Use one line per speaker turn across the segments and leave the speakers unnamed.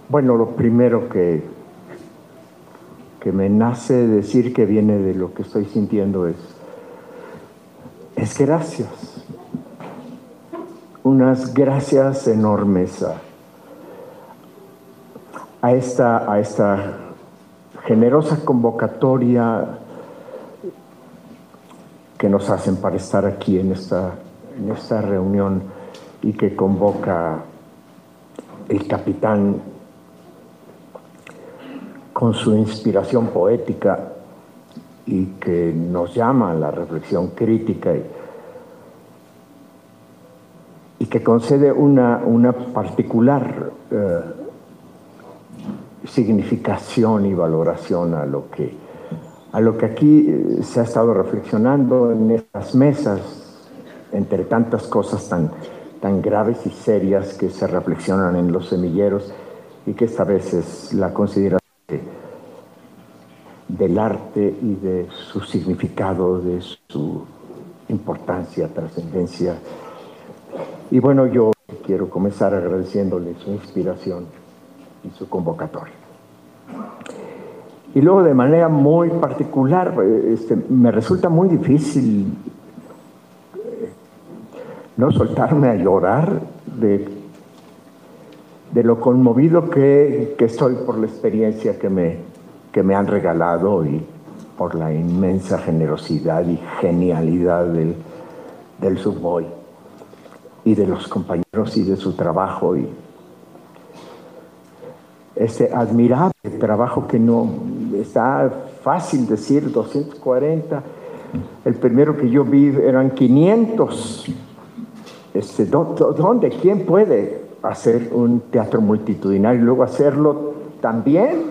Bueno, lo primero que me nace decir, que viene de lo que estoy sintiendo, es gracias. Unas gracias enormes a esta generosa convocatoria que nos hacen para estar aquí en esta reunión, y que convoca el capitán con su inspiración poética, y que nos llama a la reflexión crítica, y que concede una particular significación y valoración a lo que aquí se ha estado reflexionando en estas mesas, entre tantas cosas tan graves y serias que se reflexionan en los semilleros, y que esta vez es la consideración del arte y de su significado, de su importancia, trascendencia. Y bueno, yo quiero comenzar agradeciéndole su inspiración y su convocatoria. Y luego, de manera muy particular, me resulta muy difícil no soltarme a llorar de lo conmovido que estoy por la experiencia que me han regalado, y por la inmensa generosidad y genialidad del Subboy y de los compañeros y de su trabajo, y ese admirable trabajo que no está fácil decir. 240, el primero que yo vi eran 500. ¿Dónde? ¿Quién puede hacer un teatro multitudinario y luego hacerlo también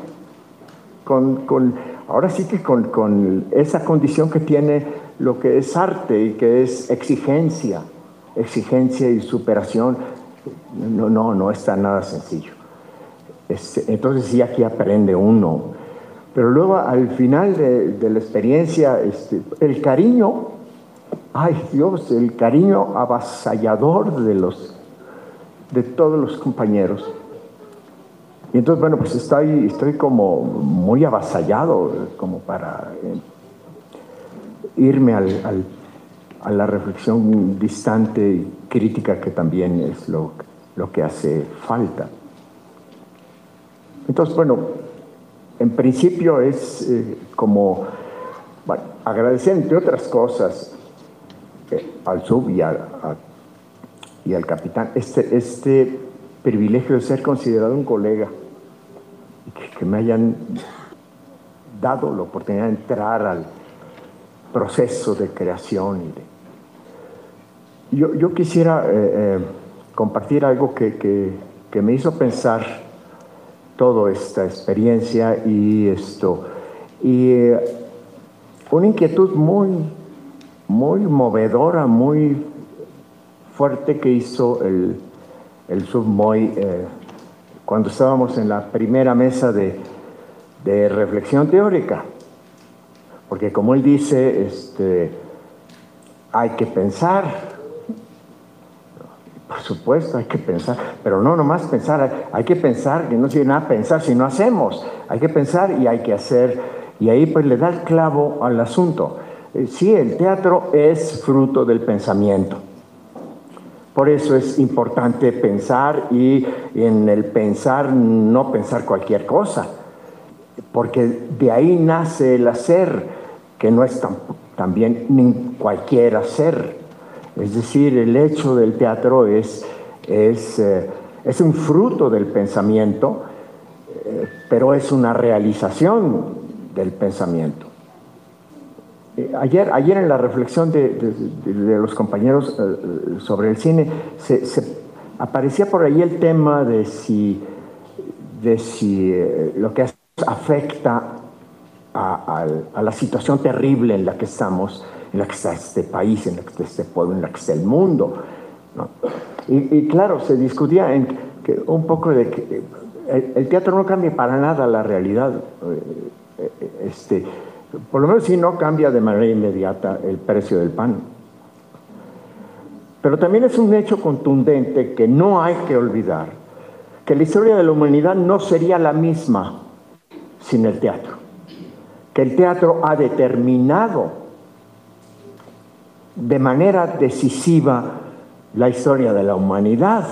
ahora sí que con esa condición que tiene lo que es arte, y que es exigencia y superación? No está nada sencillo. Entonces sí, aquí aprende uno. Pero luego, al final de la experiencia, el cariño, ay Dios, el cariño avasallador de todos los compañeros. Y entonces, bueno, pues estoy como muy avasallado, como para irme a la reflexión distante y crítica, que también es lo que hace falta. Entonces, bueno, en principio es agradecer, entre otras cosas, al sub y al capitán este privilegio de ser considerado un colega, y que me hayan dado la oportunidad de entrar al proceso de creación. Yo quisiera compartir algo que me hizo pensar toda esta experiencia, y una inquietud muy movedora, muy fuerte, que hizo el Subboy cuando estábamos en la primera mesa de reflexión teórica. Porque, como él dice, hay que pensar. Por supuesto, hay que pensar, pero no nomás pensar, hay que pensar, que no sirve nada pensar si no hacemos. Hay que pensar y hay que hacer, y ahí pues le da el clavo al asunto. Sí, el teatro es fruto del pensamiento. Por eso es importante pensar, y en el pensar no pensar cualquier cosa, porque de ahí nace el hacer, que no es también ni cualquier hacer. Es decir, el hecho del teatro es un fruto del pensamiento, pero es una realización del pensamiento. Ayer en la reflexión de los compañeros sobre el cine, aparecía por ahí el tema de si lo que afecta a la situación terrible en la que estamos, en la que está este país, en la que está este pueblo, en la que está el mundo, ¿no? Y claro, se discutía un poco de que el teatro no cambia para nada la realidad. Por lo menos sí no cambia de manera inmediata el precio del pan. Pero también es un hecho contundente que no hay que olvidar, que la historia de la humanidad no sería la misma sin el teatro, que el teatro ha determinado de manera decisiva la historia de la humanidad.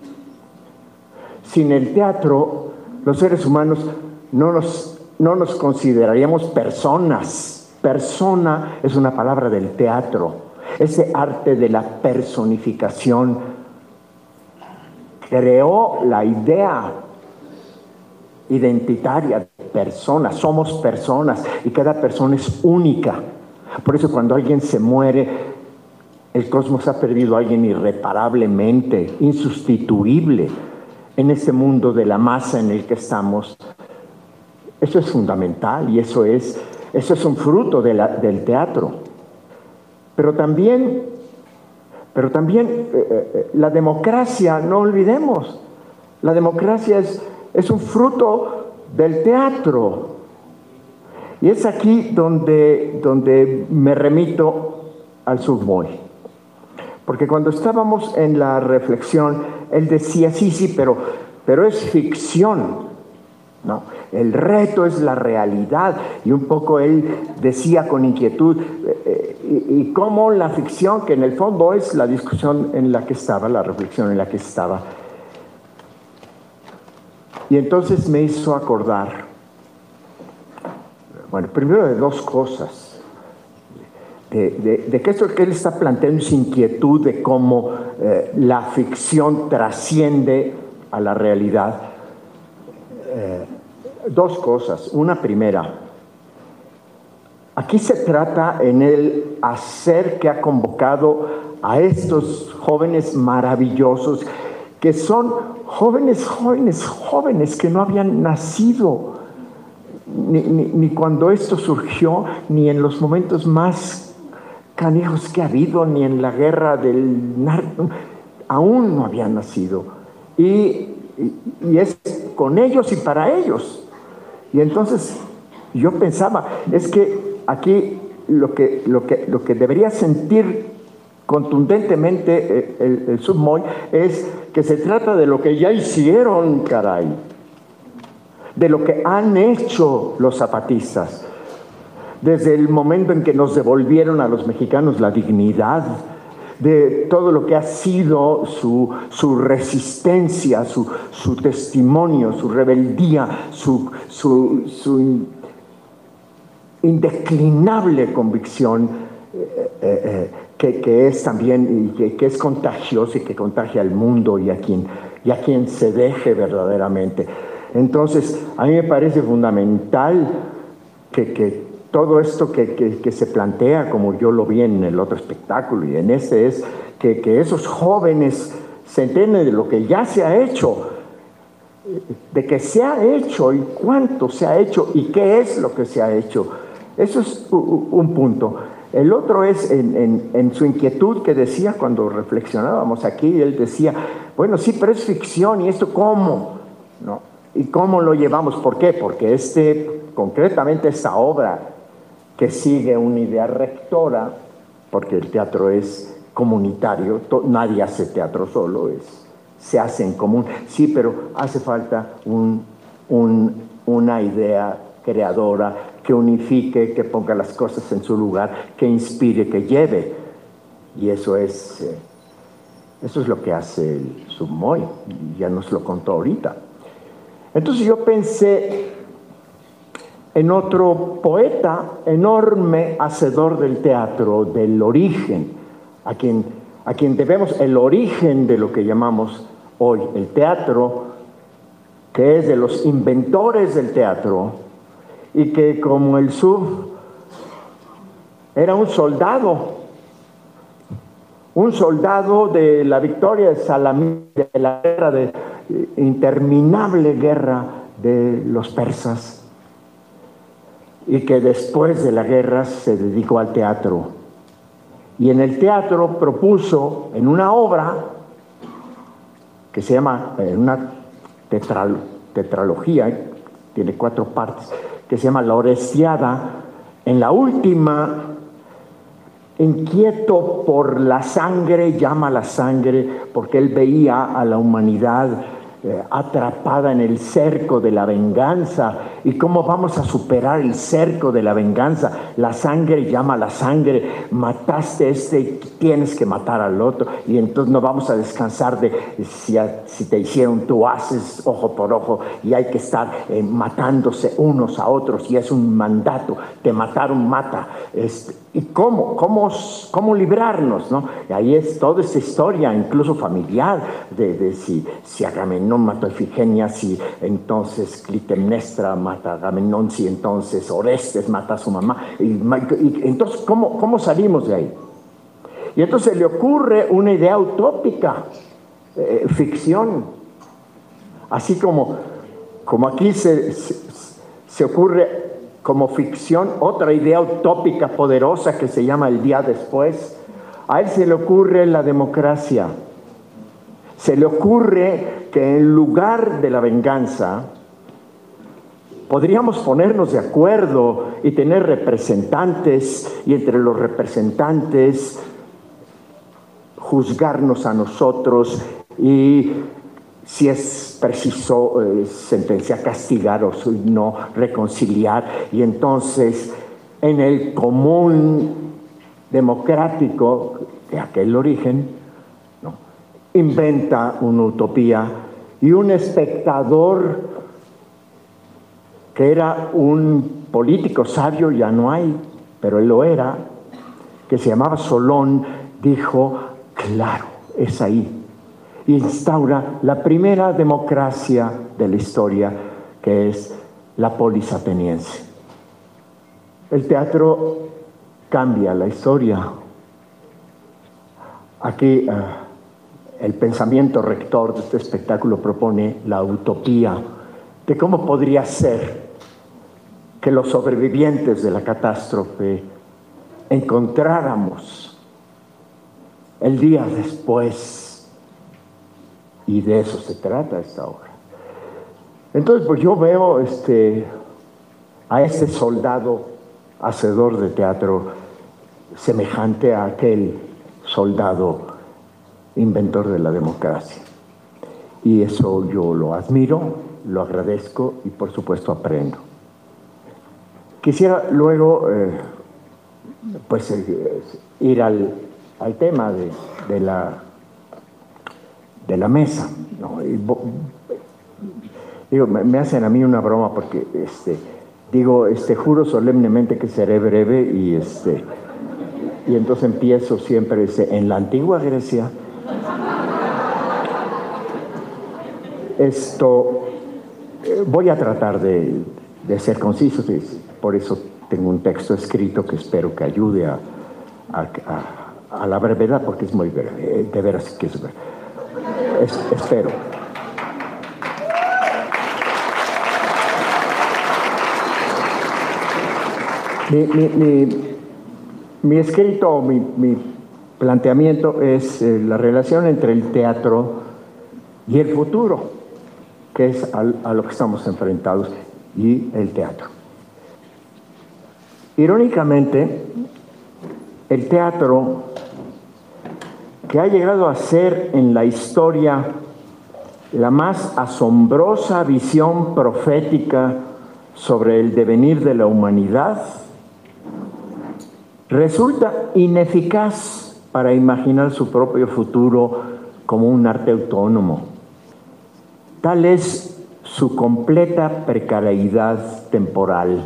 Sin el teatro, los seres humanos no nos consideraríamos personas. Persona es una palabra del teatro, ese arte de la personificación creó la idea identitaria de personas. Somos personas y cada persona es única. Por eso cuando alguien se muere, el cosmos ha perdido a alguien irreparablemente, insustituible en este mundo de la masa en el que estamos. Eso es fundamental y eso es un fruto del teatro. Pero también la democracia, no olvidemos, la democracia es un fruto del teatro. Y es aquí donde me remito al Suvmoy. Porque cuando estábamos en la reflexión, él decía, sí, pero es ficción, ¿no? El reto es la realidad. Y un poco él decía con inquietud, y cómo la ficción, que en el fondo es la discusión en la que estaba, la reflexión en la que estaba. Y entonces me hizo acordar, bueno, primero de dos cosas. De que esto que él está planteando es inquietud de cómo la ficción trasciende a la realidad. Dos cosas. Una primera, aquí se trata en el hacer que ha convocado a estos jóvenes maravillosos, que son jóvenes que no habían nacido ni cuando esto surgió, ni en los momentos más canijos que ha habido, ni en la guerra del narco, aún no habían nacido. Y es con ellos y para ellos. Y entonces yo pensaba, es que aquí lo que debería sentir contundentemente el Suvmoy es que se trata de lo que ya hicieron, caray, de lo que han hecho los zapatistas, desde el momento en que nos devolvieron a los mexicanos la dignidad, de todo lo que ha sido su resistencia, su testimonio, su rebeldía, su indeclinable convicción, que es también, y que es contagiosa y que contagia al mundo y a quien se deje verdaderamente. Entonces, a mí me parece fundamental que todo esto que se plantea, como yo lo vi en el otro espectáculo y en este, es que esos jóvenes se enteren de lo que ya se ha hecho, de que se ha hecho y cuánto se ha hecho y qué es lo que se ha hecho. Eso es un punto. El otro es en su inquietud que decía cuando reflexionábamos aquí, él decía, bueno, sí, pero es ficción, ¿y esto cómo? ¿No? ¿Y cómo lo llevamos? ¿Por qué? Porque concretamente esta obra que sigue una idea rectora, porque el teatro es comunitario, nadie hace teatro solo, se hace en común. Sí, pero hace falta una idea creadora que unifique, que ponga las cosas en su lugar, que inspire, que lleve. Y eso es lo que hace el Suvmoy, y ya nos lo contó ahorita. Entonces yo pensé en otro poeta enorme, hacedor del teatro, del origen, a quien debemos el origen de lo que llamamos hoy el teatro, que es de los inventores del teatro, y que como el Suv era un soldado de la victoria de Salamina, de la guerra, interminable guerra de los persas, y que después de la guerra se dedicó al teatro. Y en el teatro propuso, en una obra que se llama, una tetralogía, tiene 4 partes, que se llama La Orestiada, en la última, inquieto por la sangre, llama a la sangre, porque él veía a la humanidad atrapada en el cerco de la venganza. ¿Y cómo vamos a superar el cerco de la venganza? La sangre llama a la sangre. Mataste a este, tienes que matar al otro. Y entonces no vamos a descansar de si te hicieron, tú haces ojo por ojo. Y hay que estar matándose unos a otros. Y es un mandato. Te mataron, mata. ¿Y cómo librarnos, ¿no? Y ahí es toda esta historia, incluso familiar, de si Agamenón mató a Ifigenia, si entonces Clitemnestra mata a Agamenón, si entonces Orestes mata a su mamá. Y entonces, ¿cómo salimos de ahí? Y entonces le ocurre una idea utópica, ficción. Así como aquí se ocurre como ficción otra idea utópica poderosa que se llama el día después. A él se le ocurre la democracia. Se le ocurre que en lugar de la venganza podríamos ponernos de acuerdo y tener representantes, y entre los representantes juzgarnos a nosotros y, si es preciso, sentenciar, castigar o no, reconciliar. Y entonces, en el común democrático de aquel origen, ¿no?, inventa una utopía, y un espectador que era un político sabio, ya no hay, pero él lo era, que se llamaba Solón, dijo: claro, es ahí. Y instaura la primera democracia de la historia, que es la polis ateniense. El teatro cambia la historia. Aquí el pensamiento rector de este espectáculo propone la utopía de cómo podría ser que los sobrevivientes de la catástrofe encontráramos el día después. Y de eso se trata esta obra. Entonces, pues yo veo a este soldado hacedor de teatro semejante a aquel soldado inventor de la democracia. Y eso yo lo admiro, lo agradezco y por supuesto aprendo. Quisiera luego ir al tema de la mesa, ¿no? Digo, me hacen a mí una broma porque juro solemnemente que seré breve, y entonces empiezo siempre en la antigua Grecia. Voy a tratar de ser conciso, por eso tengo un texto escrito que espero que ayude a la brevedad, porque es muy breve, de veras que es breve. Espero. Mi escrito, mi planteamiento es la relación entre el teatro y el futuro, que es a lo que estamos enfrentados, y el teatro. Irónicamente, el teatro, que ha llegado a ser en la historia la más asombrosa visión profética sobre el devenir de la humanidad, resulta ineficaz para imaginar su propio futuro como un arte autónomo. Tal es su completa precariedad temporal.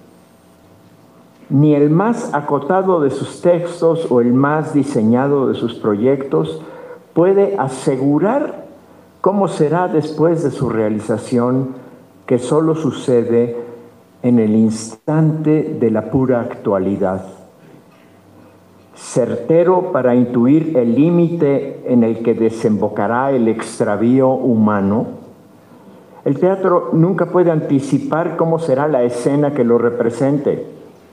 Ni el más acotado de sus textos o el más diseñado de sus proyectos puede asegurar cómo será después de su realización, que solo sucede en el instante de la pura actualidad. Certero para intuir el límite en el que desembocará el extravío humano, el teatro nunca puede anticipar cómo será la escena que lo represente.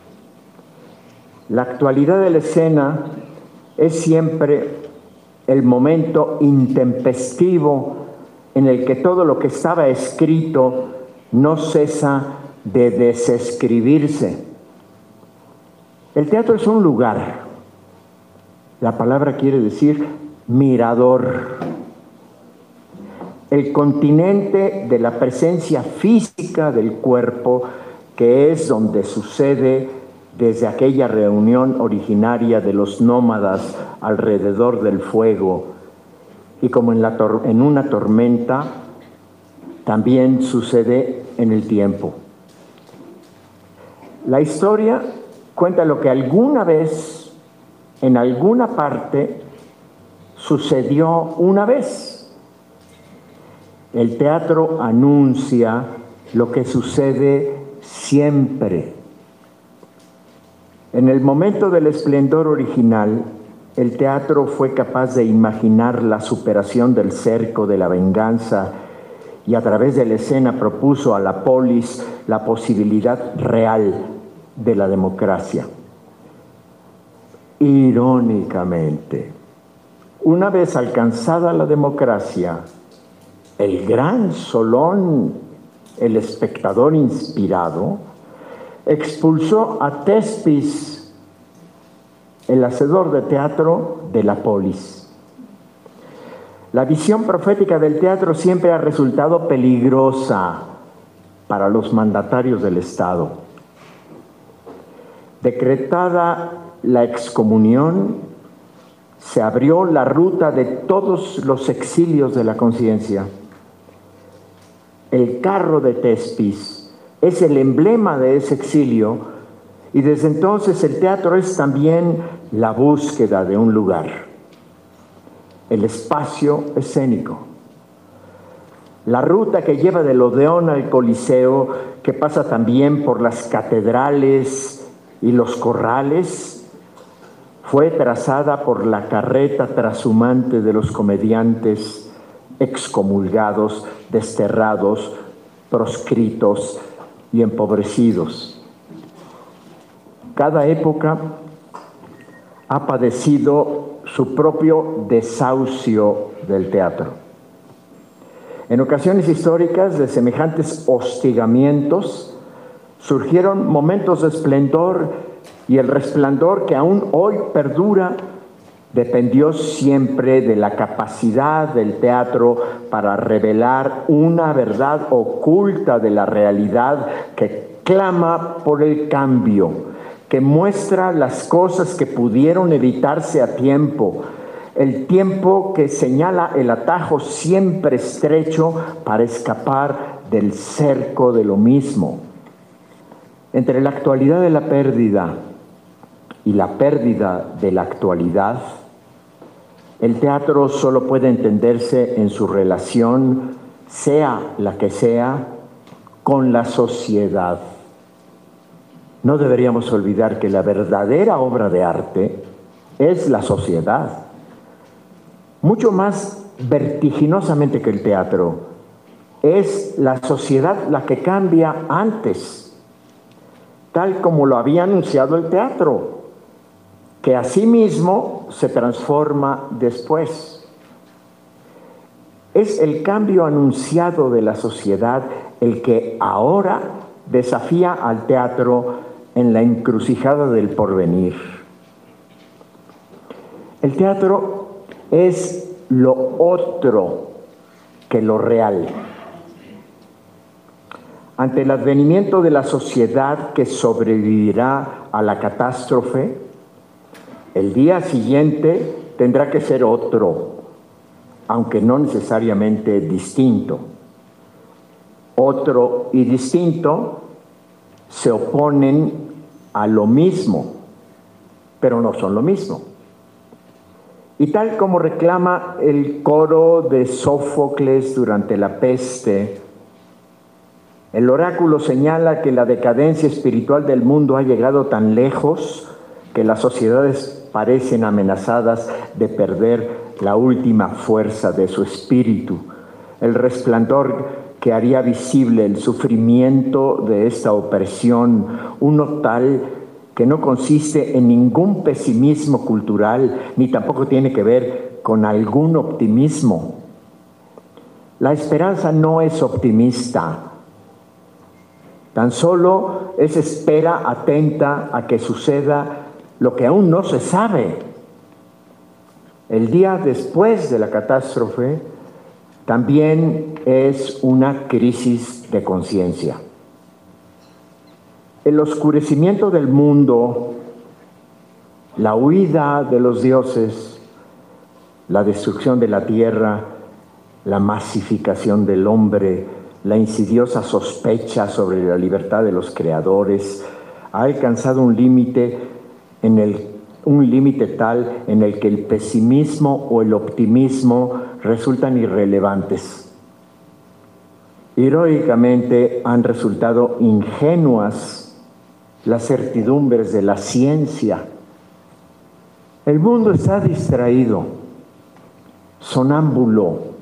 La actualidad de la escena es siempre el momento intempestivo en el que todo lo que estaba escrito no cesa de desescribirse. El teatro es un lugar. La palabra quiere decir mirador. el continente de la presencia física del cuerpo, que es donde sucede desde aquella reunión originaria de los nómadas alrededor del fuego, y como en una tormenta, también sucede en el tiempo. La historia cuenta lo que alguna vez, en alguna parte, sucedió una vez. El teatro anuncia lo que sucede siempre. En el momento del esplendor original, el teatro fue capaz de imaginar la superación del cerco de la venganza y a través de la escena propuso a la polis la posibilidad real de la democracia. Irónicamente, una vez alcanzada la democracia, el gran Solón, el espectador inspirado, expulsó a Tespis, el hacedor de teatro, de la polis. La visión profética del teatro siempre ha resultado peligrosa para los mandatarios del Estado. Decretada la excomunión, se abrió la ruta de todos los exilios de la conciencia. El carro de Tespis es el emblema de ese exilio, y desde entonces el teatro es también la búsqueda de un lugar, el espacio escénico. La ruta que lleva del Odeón al Coliseo, que pasa también por las catedrales y los corrales, fue trazada por la carreta trashumante de los comediantes excomulgados, desterrados, proscritos y empobrecidos. Cada época ha padecido su propio desahucio del teatro. En ocasiones históricas de semejantes hostigamientos surgieron momentos de esplendor, y el resplandor que aún hoy perdura dependió siempre de la capacidad del teatro para revelar una verdad oculta de la realidad que clama por el cambio, que muestra las cosas que pudieron evitarse a tiempo, el tiempo que señala el atajo siempre estrecho para escapar del cerco de lo mismo. Entre la actualidad de la pérdida y la pérdida de la actualidad, el teatro solo puede entenderse en su relación, sea la que sea, con la sociedad. No deberíamos olvidar que la verdadera obra de arte es la sociedad. Mucho más vertiginosamente que el teatro, es la sociedad la que cambia antes, tal como lo había anunciado el teatro, que asimismo se transforma después. Es el cambio anunciado de la sociedad el que ahora desafía al teatro en la encrucijada del porvenir. El teatro es lo otro que lo real. Ante el advenimiento de la sociedad que sobrevivirá a la catástrofe, el día siguiente tendrá que ser otro, aunque no necesariamente distinto. Otro y distinto se oponen a lo mismo, pero no son lo mismo. Y tal como reclama el coro de Sófocles durante la peste, el oráculo señala que la decadencia espiritual del mundo ha llegado tan lejos que las sociedades parecen amenazadas de perder la última fuerza de su espíritu, el resplandor que haría visible el sufrimiento de esta opresión, uno tal que no consiste en ningún pesimismo cultural, ni tampoco tiene que ver con algún optimismo. La esperanza no es optimista, tan solo es espera atenta a que suceda lo que aún no se sabe. El día después de la catástrofe, también es una crisis de conciencia. El oscurecimiento del mundo, la huida de los dioses, la destrucción de la tierra, la masificación del hombre, la insidiosa sospecha sobre la libertad de los creadores, ha alcanzado un límite tal en el que el pesimismo o el optimismo resultan irrelevantes. Irónicamente han resultado ingenuas las certidumbres de la ciencia. El mundo está distraído, sonámbulo,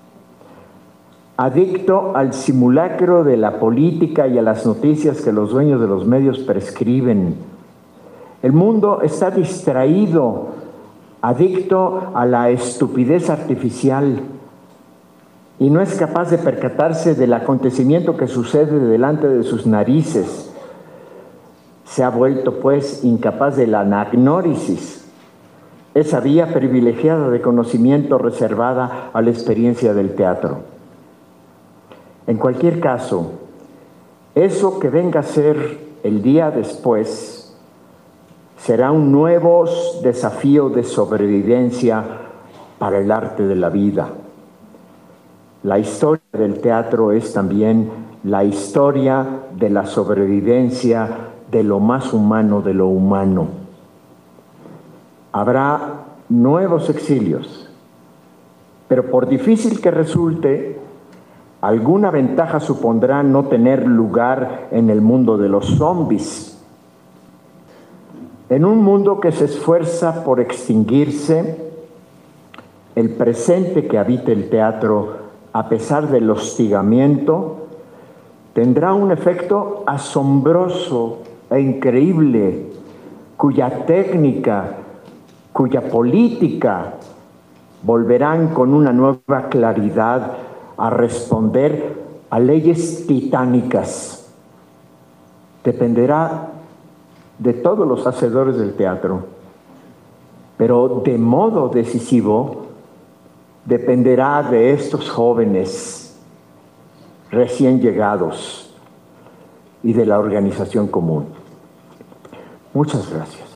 adicto al simulacro de la política y a las noticias que los dueños de los medios prescriben. El mundo está distraído, adicto a la estupidez artificial y no es capaz de percatarse del acontecimiento que sucede delante de sus narices. Se ha vuelto, pues, incapaz de la anagnórisis, esa vía privilegiada de conocimiento reservada a la experiencia del teatro. En cualquier caso, eso que venga a ser el día después será un nuevo desafío de sobrevivencia para el arte de la vida. La historia del teatro es también la historia de la sobrevivencia de lo más humano de lo humano. Habrá nuevos exilios, pero por difícil que resulte, alguna ventaja supondrá no tener lugar en el mundo de los zombies. En un mundo que se esfuerza por extinguirse, el presente que habita el teatro, a pesar del hostigamiento, tendrá un efecto asombroso e increíble, cuya técnica, cuya política volverán con una nueva claridad a responder a leyes titánicas. Dependerá de todos los hacedores del teatro, pero de modo decisivo dependerá de estos jóvenes recién llegados y de la organización común. Muchas gracias.